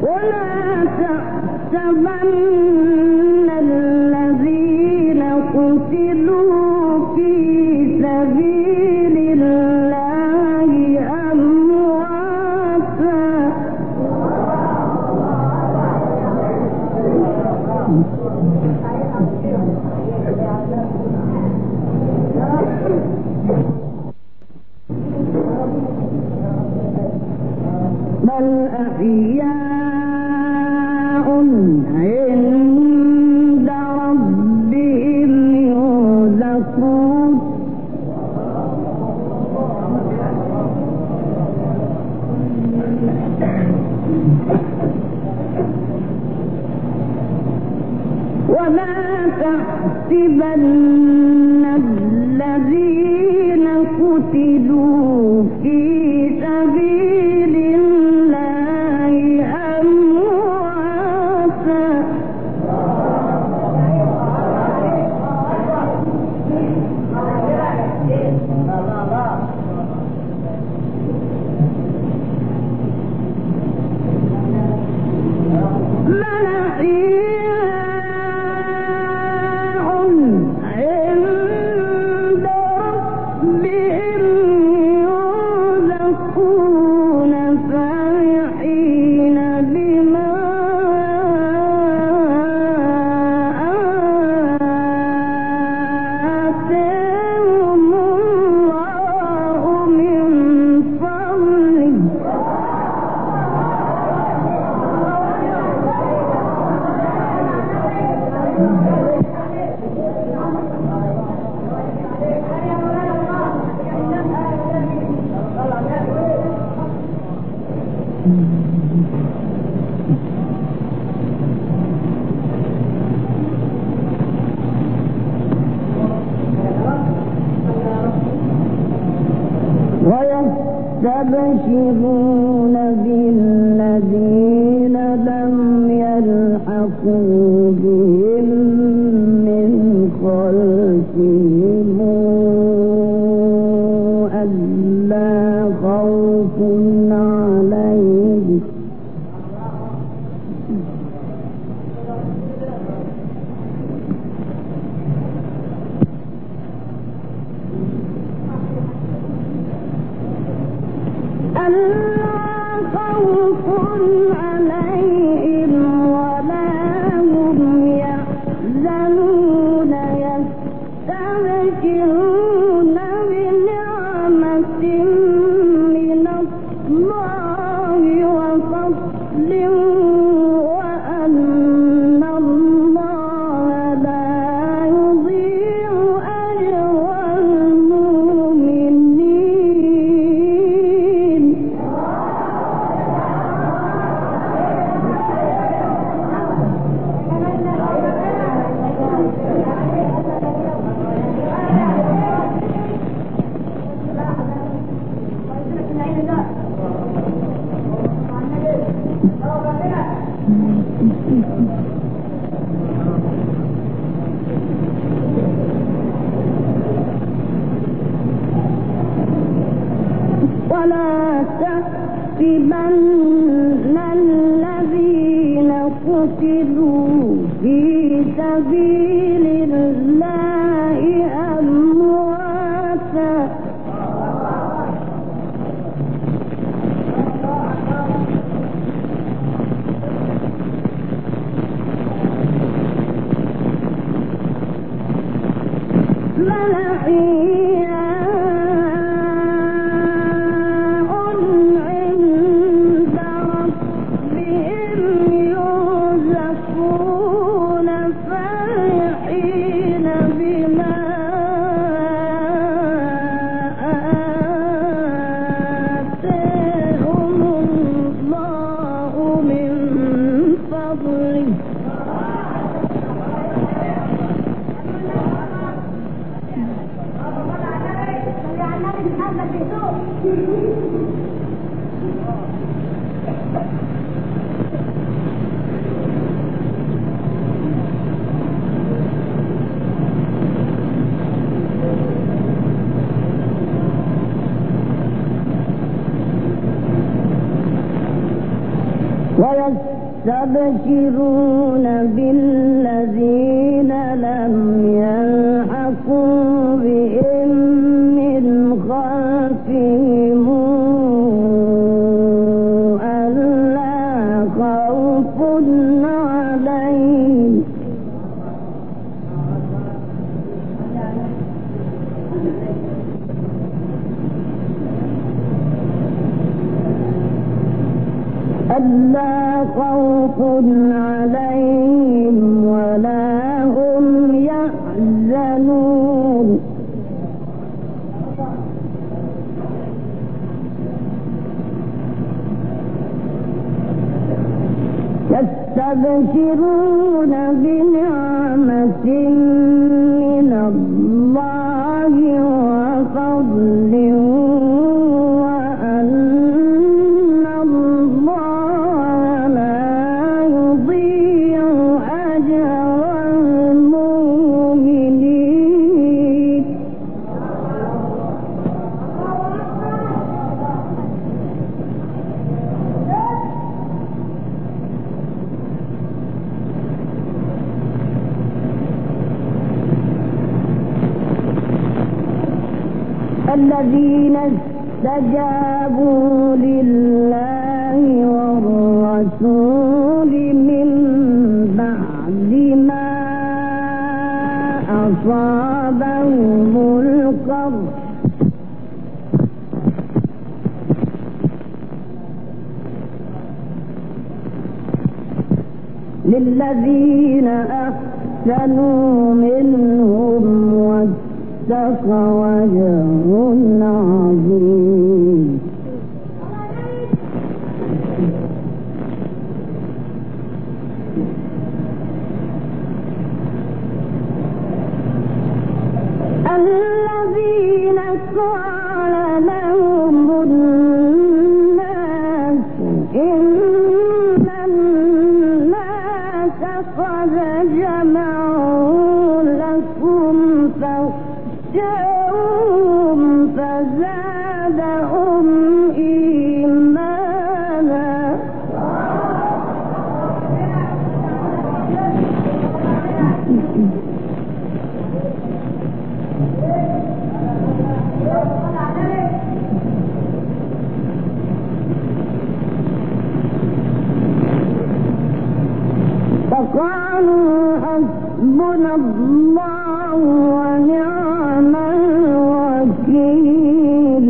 ولا تحسبن الذين قتلوا في سبيل الله أمواتا بل أحياء عند ربهم يرزقون ولا تحسبن الذين قتلوا في سبيل الله أمواتا بل أحياء عند ربهم يرزقون فرحين بما آتاهم الله من فضله ويستبشرون بالذين لم يلحقوا بهم من خلفهم ألا خوف عليهم ولا هم يحزنون يستبشرون بنعمة من الله وفضل وأن الله لا يضيع أجر المؤمنين ولا تحسبن الذين قتلوا في سبيل الله أمواتا بل أحياء عند ربهم يرزقون فرحين بما آتاهم الله من فضله ويستبشرون يستبشرون بالذين لم يلحقوا بهم من خلفهم ألا خوف عليهم ولا هم يحزنون يستبشرون بنعمة من الله وفضل الذين استجابوا لله والرسول من بعد ما أصابهم القرح للذين أحسنوا منهم واتقوا أجر عظيم الذين قال لهم الناس إن الناس قد جمعوا لكم فاخشوهم فزادهم إيمانا فقالوا حسبنا الله ونعم الوكيل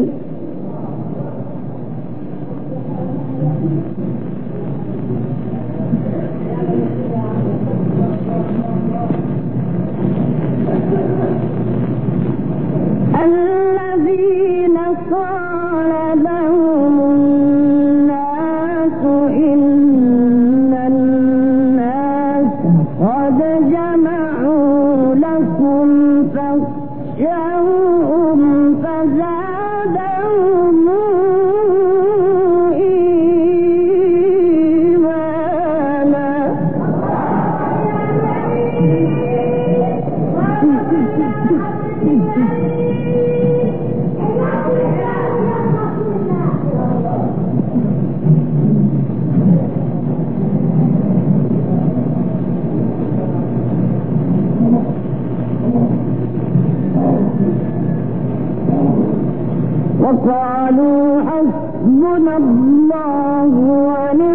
الذين قال لهم الناس إن الناس قد جمعوا لكم فاخشوهم فزادهم إيمانا وقالوا حسبنا الله ونعم